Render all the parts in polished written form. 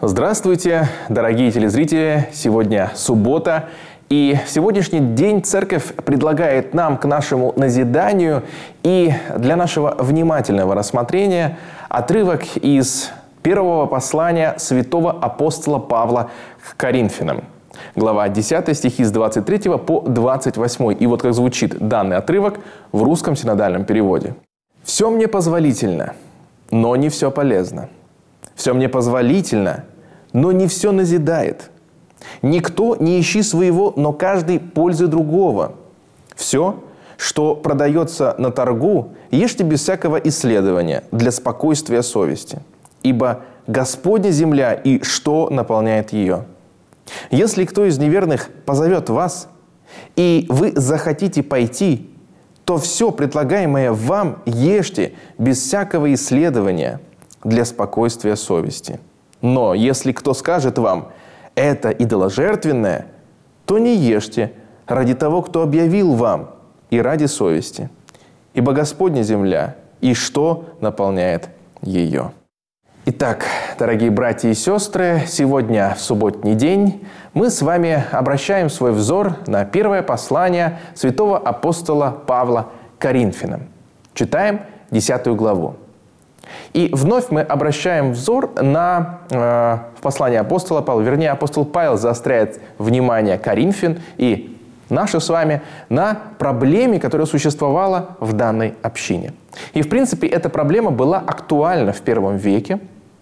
Здравствуйте, дорогие телезрители! Сегодня суббота, и в сегодняшний день Церковь предлагает нам к нашему назиданию и для нашего внимательного рассмотрения отрывок из первого послания святого апостола Павла к Коринфянам. Глава 10, стихи с 23 по 28. И вот как звучит данный отрывок в русском синодальном переводе. «Все мне позволительно, но не все полезно. Все мне позволительно, но не все назидает. Никто не ищи своего, но каждый пользы другого. Все, что продается на торгу, ешьте без всякого исследования для спокойствия совести. Ибо Господня земля и что наполняет ее. Если кто из неверных позовет вас, и вы захотите пойти, то все предлагаемое вам ешьте без всякого исследования для спокойствия совести. Но если кто скажет вам, это идоложертвенное, то не ешьте ради того, кто объявил вам, и ради совести. Ибо Господня земля, и что наполняет ее». Итак, дорогие братья и сестры, сегодня, в субботний день, мы с вами обращаем свой взор на первое послание святого апостола Павла к Коринфянам. Читаем 10 главу. И вновь мы обращаем взор на послание апостола Павла. Вернее, апостол Павел заостряет внимание Коринфян и наше с вами на проблеме, которая существовала в данной общине. И, в принципе, эта проблема была актуальна в первом веке,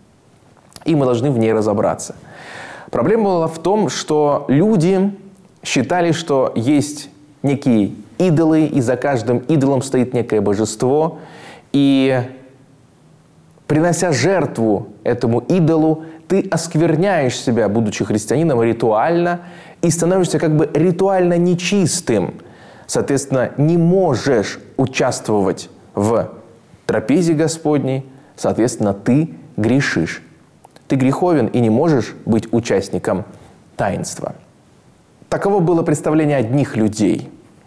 и мы должны в ней разобраться. Проблема была в том, что люди считали, что есть некие идолы, и за каждым идолом стоит некое божество, и принося жертву этому идолу, ты оскверняешь себя, будучи христианином, ритуально, и становишься как бы ритуально нечистым. Соответственно, не можешь участвовать в трапезе Господней, соответственно, ты грешишь. Ты греховен и не можешь быть участником таинства. Таково было представление одних людей.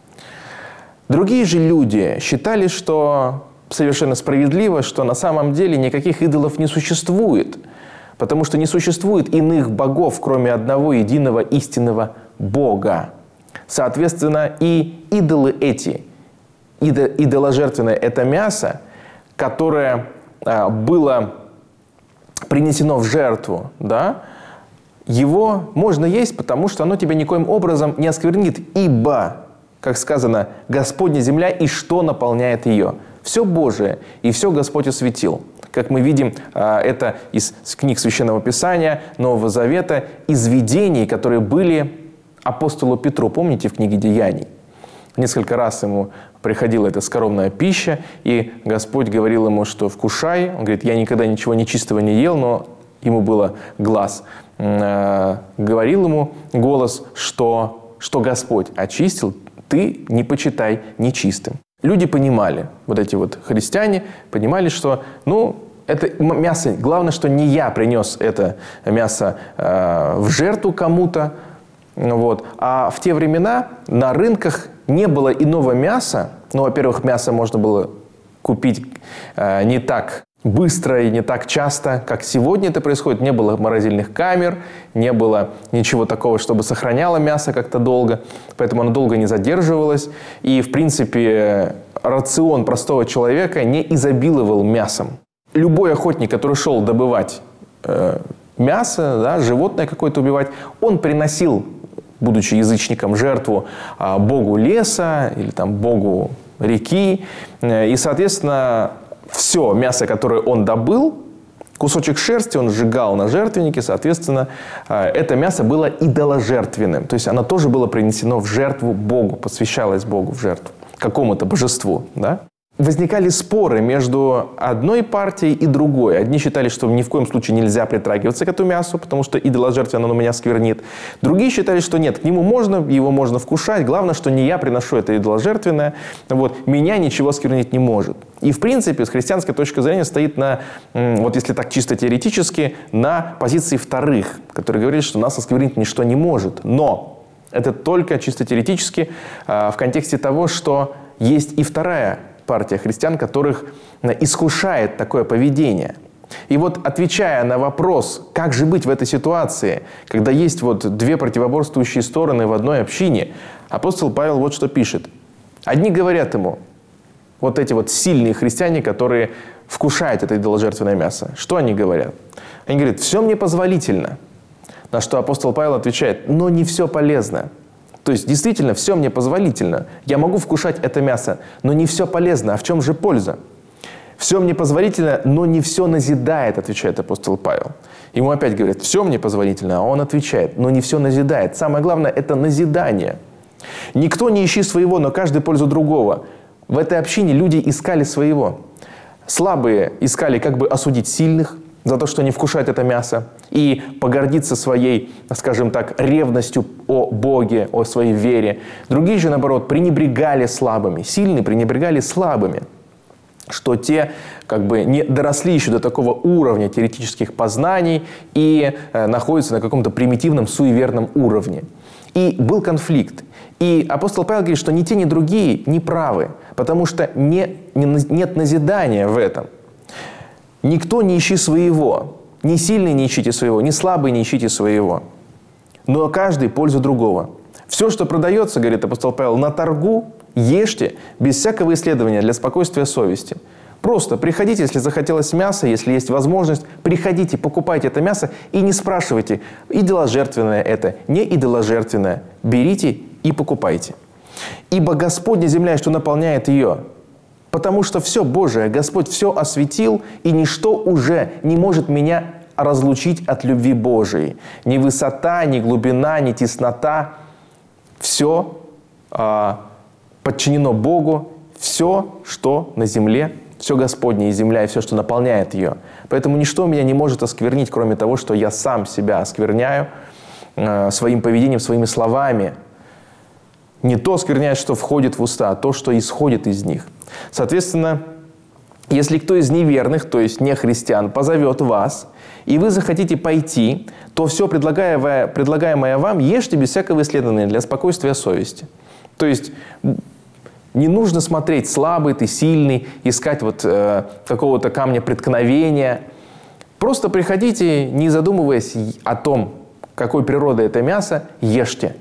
Другие же люди считали, что совершенно справедливо, что на самом деле никаких идолов не существует, потому что не существует иных богов, кроме одного единого истинного Бога. Соответственно, и идолы эти, идоложертвенное это мясо, которое было принесено в жертву, да, его можно есть, потому что оно тебя никоим образом не осквернит, ибо, как сказано, Господня земля и что наполняет ее. Все Божие и все Господь осветил. Как мы видим, это из книг Священного Писания, Нового Завета, из видений, которые были апостолу Петру. Помните, в книге Деяний? Несколько раз ему приходила эта скоромная пища, и Господь говорил ему, что вкушай. Он говорит, я никогда ничего нечистого не ел, но ему было глаз. Говорил ему голос, что Господь очистил, ты не почитай нечистым. Люди понимали, вот эти вот христиане, понимали, что, это мясо, главное, что не я принес это мясо в жертву кому-то, а в те времена на рынках не было иного мяса. Во-первых, мясо можно было купить не так быстро и не так часто, как сегодня это происходит. Не было морозильных камер, не было ничего такого, чтобы сохраняло мясо как-то долго, поэтому оно долго не задерживалось. И, в принципе, рацион простого человека не изобиловал мясом. Любой охотник, который шел добывать мясо, животное какое-то убивать, он приносил, будучи язычником, жертву богу леса или богу реки. И, соответственно, все мясо, которое он добыл, кусочек шерсти он сжигал на жертвеннике, соответственно, это мясо было идоложертвенным. То есть оно тоже было принесено в жертву Богу, посвящалось Богу в жертву, какому-то божеству. Да? Возникали споры между одной партией и другой. Одни считали, что ни в коем случае нельзя притрагиваться к этому мясу, потому что идоложертвенное оно меня сквернит. Другие считали, что нет, к нему можно, его можно вкушать. Главное, что не я приношу это идоложертвенное. Меня ничего сквернить не может. И, в принципе, с христианской точки зрения стоит если так чисто теоретически, на позиции вторых, которые говорят, что нас осквернить ничто не может. Но это только чисто теоретически в контексте того, что есть и вторая партия христиан, которых искушает такое поведение. И вот отвечая на вопрос, как же быть в этой ситуации, когда есть вот две противоборствующие стороны в одной общине, апостол Павел вот что пишет. Одни говорят ему, вот эти вот сильные христиане, которые вкушают это идоложертвенное мясо, что они говорят? Они говорят, все мне позволительно. На что апостол Павел отвечает, но не все полезно. То есть, действительно, все мне позволительно. Я могу вкушать это мясо, но не все полезно. А в чем же польза? Все мне позволительно, но не все назидает, отвечает апостол Павел. Ему опять говорят, все мне позволительно, а он отвечает, но не все назидает. Самое главное, это назидание. Никто не ищи своего, но каждый пользу другого. В этой общине люди искали своего. Слабые искали как бы осудить сильных за то, что они вкушают это мясо, и погордиться своей, скажем так, ревностью о Боге, о своей вере. Другие же, наоборот, пренебрегали слабыми. Сильные пренебрегали слабыми, что те как бы не доросли еще до такого уровня теоретических познаний и находятся на каком-то примитивном суеверном уровне. И был конфликт. И апостол Павел говорит, что ни те, ни другие не правы, потому что нет назидания в этом. Никто не ищи своего. Ни сильный не ищите своего, ни слабый не ищите своего. Но каждый пользу другого. Все, что продается, говорит апостол Павел, на торгу ешьте без всякого исследования для спокойствия совести. Просто приходите, если захотелось мяса, если есть возможность, приходите, покупайте это мясо и не спрашивайте, идоложертвенное это, не идоложертвенное. Берите и покупайте. Ибо Господня земля, что наполняет ее. Потому что все Божие, Господь все осветил, и ничто уже не может меня разлучить от любви Божией. Ни высота, ни глубина, ни теснота. Все подчинено Богу, все, что на земле, все Господне и земля, и все, что наполняет ее. Поэтому ничто меня не может осквернить, кроме того, что я сам себя оскверняю своим поведением, своими словами. Не то оскверняет, что входит в уста, а то, что исходит из них. Соответственно, если кто из неверных, то есть не христиан, позовет вас, и вы захотите пойти, то все предлагаемое вам ешьте без всякого исследования для спокойствия совести. То есть не нужно смотреть, слабый ты, сильный, искать вот какого-то камня преткновения. Просто приходите, не задумываясь о том, какой природы это мясо, ешьте.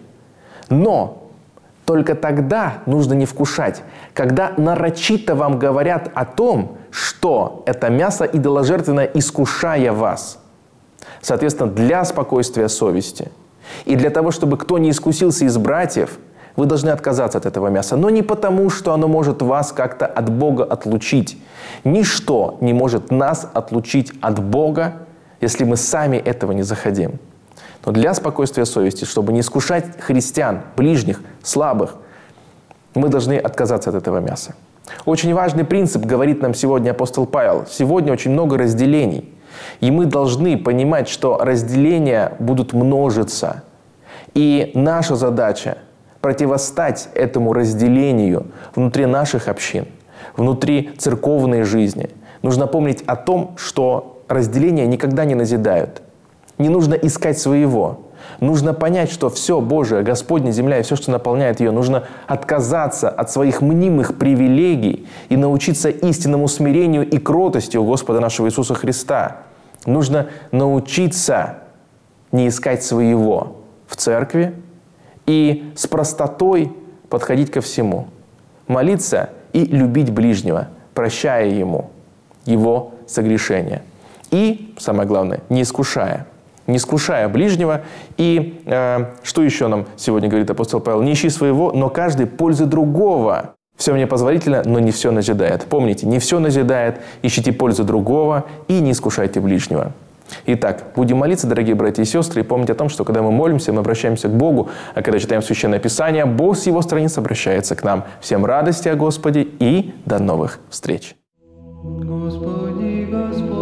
Но только тогда нужно не вкушать, когда нарочито вам говорят о том, что это мясо идоложертвенное, искушая вас. Соответственно, для спокойствия совести и для того, чтобы кто не искусился из братьев, вы должны отказаться от этого мяса. Но не потому, что оно может вас как-то от Бога отлучить. Ничто не может нас отлучить от Бога, если мы сами этого не захотим. Но для спокойствия совести, чтобы не искушать христиан, ближних, слабых, мы должны отказаться от этого мяса. Очень важный принцип, говорит нам сегодня апостол Павел. Сегодня очень много разделений. И мы должны понимать, что разделения будут множиться. И наша задача – противостать этому разделению внутри наших общин, внутри церковной жизни. Нужно помнить о том, что разделения никогда не назидают. Не нужно искать своего. Нужно понять, что все Божие, Господня земля и все, что наполняет ее, нужно отказаться от своих мнимых привилегий и научиться истинному смирению и кротости у Господа нашего Иисуса Христа. Нужно научиться не искать своего в церкви и с простотой подходить ко всему. Молиться и любить ближнего, прощая ему его согрешения. И, самое главное, не искушая ближнего. И что еще нам сегодня говорит апостол Павел? Не ищи своего, но каждый пользы другого. Все мне позволительно, но не все назидает. Помните, не все назидает, ищите пользу другого и не искушайте ближнего. Итак, будем молиться, дорогие братья и сестры, и помнить о том, что когда мы молимся, мы обращаемся к Богу, а когда читаем Священное Писание, Бог с Его страниц обращается к нам. Всем радости о Господе и до новых встреч! Господи, Господь.